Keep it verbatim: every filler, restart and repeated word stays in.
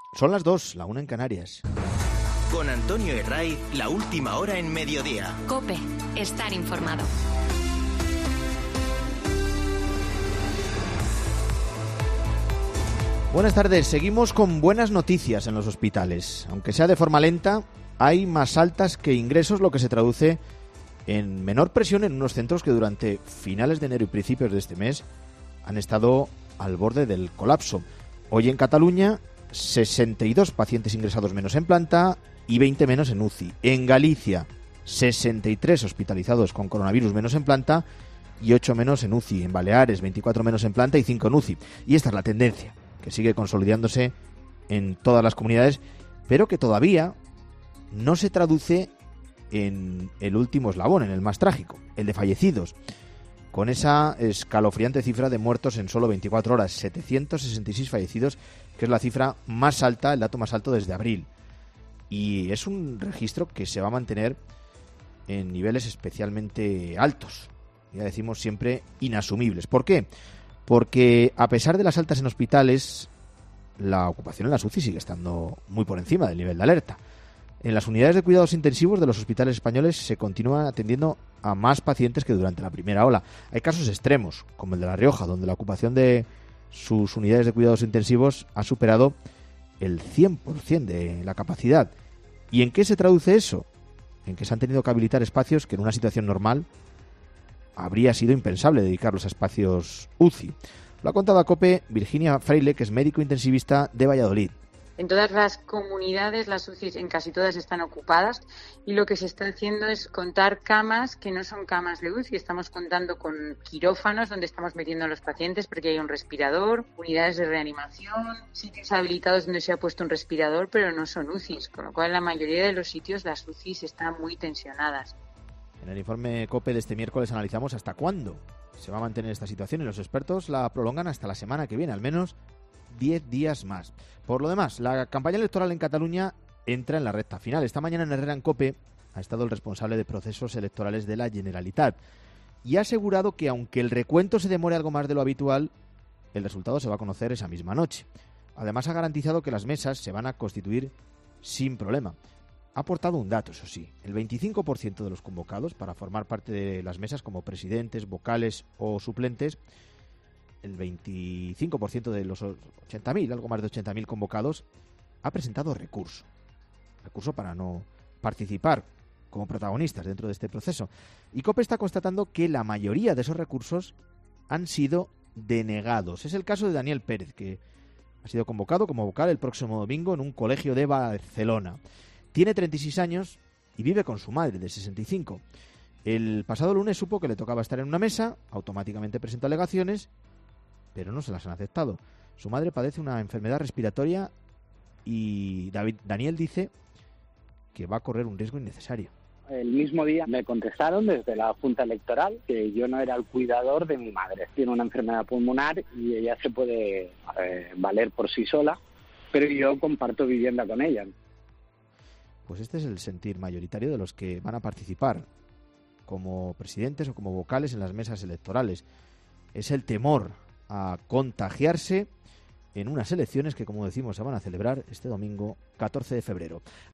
Son las dos, la una en Canarias. Con Antonio Herray, la última hora en mediodía. COPE, estar informado. Buenas tardes, seguimos con buenas noticias en los hospitales. Aunque sea de forma lenta, hay más altas que ingresos, lo que se traduce en menor presión en unos centros que durante finales de enero y principios de este mes han estado al borde del colapso. Hoy en Cataluña, sesenta y dos pacientes ingresados menos en planta y veinte menos en U C I. En Galicia, sesenta y tres hospitalizados con coronavirus menos en planta y ocho menos en U C I. En Baleares, veinticuatro menos en planta y cinco en U C I. Y esta es la tendencia, que sigue consolidándose en todas las comunidades, pero que todavía no se traduce en el último eslabón, en el más trágico, el de fallecidos, con esa escalofriante cifra de muertos en solo veinticuatro horas, setecientos sesenta y seis fallecidos, que es la cifra más alta, el dato más alto desde abril. Y es un registro que se va a mantener en niveles especialmente altos, ya decimos siempre inasumibles. ¿Por qué? Porque a pesar de las altas en hospitales, la ocupación en las U C I sigue estando muy por encima del nivel de alerta. En las unidades de cuidados intensivos de los hospitales españoles se continúa atendiendo a más pacientes que durante la primera ola. Hay casos extremos, como el de La Rioja, donde la ocupación de sus unidades de cuidados intensivos ha superado el cien por ciento de la capacidad. ¿Y en qué se traduce eso? En que se han tenido que habilitar espacios que en una situación normal habría sido impensable dedicarlos a espacios U C I. Lo ha contado a COPE Virginia Fraile, que es médico intensivista de Valladolid. En todas las comunidades las U C I en casi todas están ocupadas y lo que se está haciendo es contar camas que no son camas de U C I. Estamos contando con quirófanos donde estamos metiendo a los pacientes porque hay un respirador, unidades de reanimación, sitios habilitados donde se ha puesto un respirador pero no son U C Is, con lo cual en la mayoría de los sitios las U C Is están muy tensionadas. En el informe COPE de este miércoles analizamos hasta cuándo se va a mantener esta situación y los expertos la prolongan hasta la semana que viene, al menos diez días más. Por lo demás, la campaña electoral en Cataluña entra en la recta final. Esta mañana en Herrera en COPE ha estado el responsable de procesos electorales de la Generalitat y ha asegurado que aunque el recuento se demore algo más de lo habitual, el resultado se va a conocer esa misma noche. Además ha garantizado que las mesas se van a constituir sin problema. Ha aportado un dato, eso sí, el veinticinco por ciento de los convocados para formar parte de las mesas como presidentes, vocales o suplentes, el veinticinco por ciento de los ochenta mil, algo más de ochenta mil convocados, ha presentado recurso. Recurso para no participar como protagonistas dentro de este proceso. Y COPE está constatando que la mayoría de esos recursos han sido denegados. Es el caso de Daniel Pérez, que ha sido convocado como vocal el próximo domingo en un colegio de Barcelona. Tiene treinta y seis años y vive con su madre de sesenta y cinco. El pasado lunes supo que le tocaba estar en una mesa, automáticamente presentó alegaciones, pero no se las han aceptado. Su madre padece una enfermedad respiratoria y David, Daniel dice que va a correr un riesgo innecesario. El mismo día me contestaron desde la Junta Electoral que yo no era el cuidador de mi madre. Tiene una enfermedad pulmonar y ella se puede eh, valer por sí sola, pero yo comparto vivienda con ella. Pues este es el sentir mayoritario de los que van a participar como presidentes o como vocales en las mesas electorales. Es el temor a contagiarse en unas elecciones que, como decimos, se van a celebrar este domingo catorce de febrero.